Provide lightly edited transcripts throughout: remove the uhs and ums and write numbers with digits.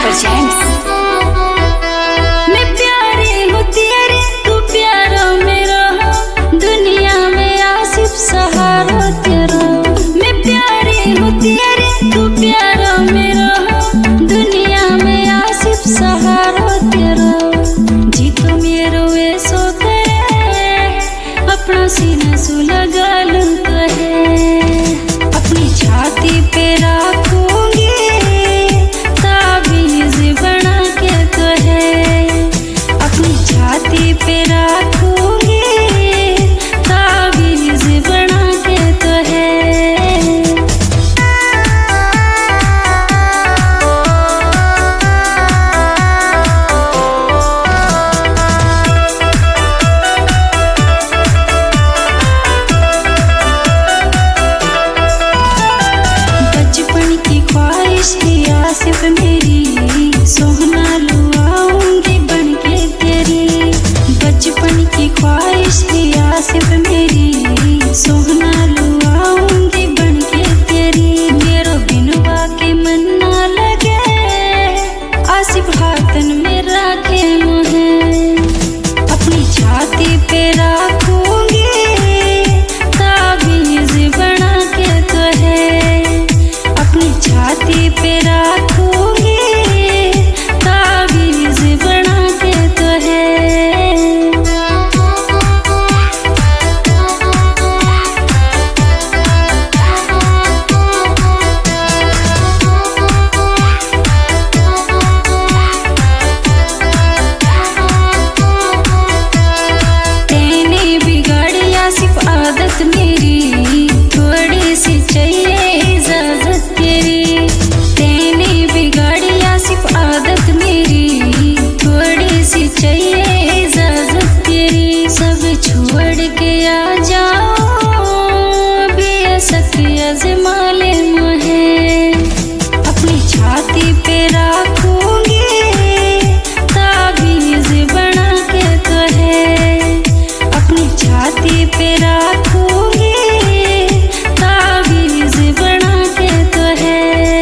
presents। मैं प्यारी हूँ तेरे, तू प्यारा मेरा, दुनिया में आसिफ सहारा तेरा। मैं प्यारी हूँ तेरे, तू प्यारा मेरा, दुनिया में आसिफ सहारा तेरा। जी तो मेरो ऐसो करे, अपना सीना सु लगा लूं कहे, अपनी छाती पे रखूंगी ताबीज बना के कहे, अपनी छाती पे रखूंगी ताबीज बना के कहे। बचपन की ख्वाहिश थी आसिफ मेरी, सोहना लुआऊंगी बन के तेरी। बचपन की ख्वाहिश थी आसिफ मेरी, सोहना लुआऊंगी बन के तेरी। मेरो बिनवा के मन ना लगे, आसिफ हाथन में रखे मुझे, अपनी छाती पे रखूंगी ताबीज बना के कहे, अपनी छाती पे रखूंगी ताबीज बना के कहे। तेने बिगाड़ी आसिफ आदत मेरी, थोड़ी सी चाहिए इजाजत तेरी। तेने बिगाड़ी आसिफ आदत मेरी, थोड़ी सी चाहिए इजाजत तेरी। सब छोड़ के आ जाओ, बेशक आज़मा ले मुझे, अपनी छाती पे रखूंगी ताबीज बना के कहे, अपनी छाती पे रखूंगी ताबीज बना के कहे।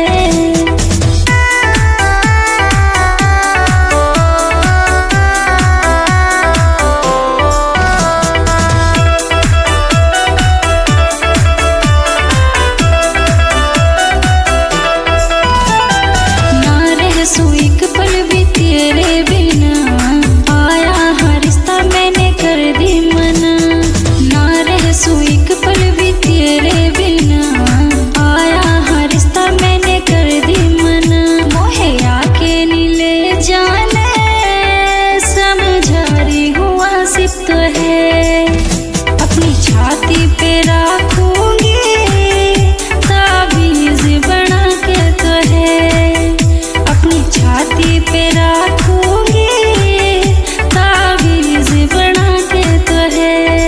ना रह सू एक पल भी तेरे बिना, आया हर रिश्ता मैंने कर दी मना। ना रह सू एक पल भी तेरे बिना, आया हर रिश्ता मैंने कर दी मना। मोहे आके नी ले जाने, समझा रही हूँ आसिफ तो है, अपनी छाती पे रखूंगी ताबीज बना के कहे, अपनी छाती पे रखूंगी ताबीज बना के कहे।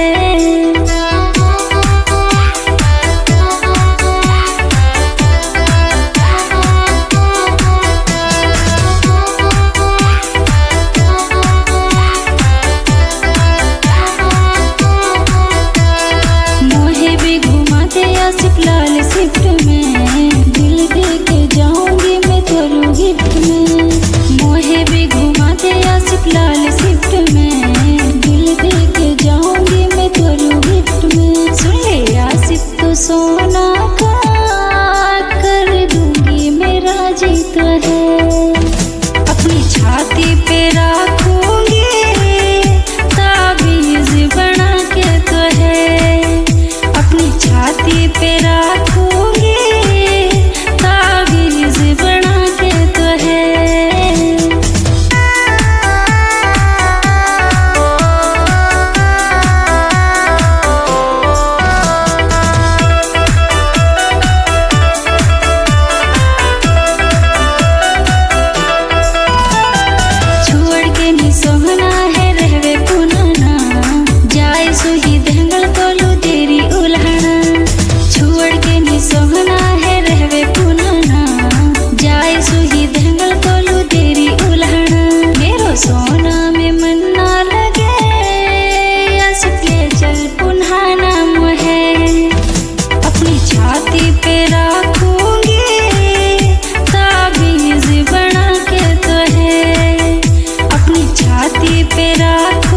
मोहे भी घुमा दे आसिफ लाल शिफ्ट में, दिल दे के जाऊंगी मैं तेरू गिफ्ट में। मोहे भी घुमा दे आसिफ लाल शिफ्ट में, दिल दे के जाऊंगी मैं तेरू गिफ्ट में। सुन ले आसिफ तो सोना का कर दूंगी मेरा जीत है, अपनी छाती पे रखूंगी ताबीज बना के कहे, अपनी छाती पे रखूंगी ताबीज बना के कहे। छोड़ के नी सोहना है रहवे पुनाना, जाए सुही दंगल तोलू तेरी उल्हना। छोड़ के नी सोहना है रहवे पुनाना, जाए सुही दंगल तोलू तेरी उल्हना। मेरो सोना में मन ना लगे, आसिफ ले चल पुन्हाना मुहे, अपनी छाती पे रखूंगी ताबीज बना के रात